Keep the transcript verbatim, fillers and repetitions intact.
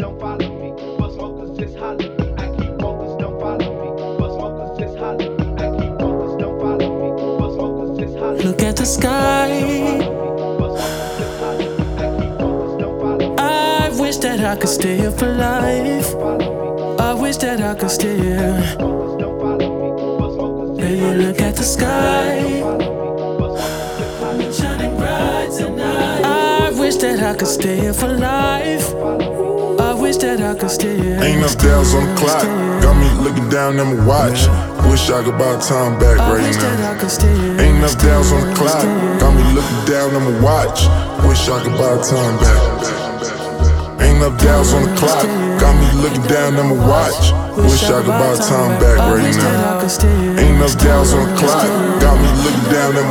don't follow me. But smokers just holler me. I keep focused, don't follow me. But smokers just holler me. I keep focused, don't follow me. But smokers just holler me. Look at the sky. I wish that I could stay here for life. I wish that I could stay here. Baby, look at the sky, shining bright tonight. I wish that I could stay here for life. I wish that I could stay here. Ain't enough dials on the clock, got me looking down at my watch. Wish I could buy time back right now. Ain't enough dials on the clock, got me looking down at my watch. Wish I could buy time back. Ain't enough dials on the clock, got me looking down at my watch. Wish I could buy time back right now. Ain't enough dials on the clock, got me looking down at my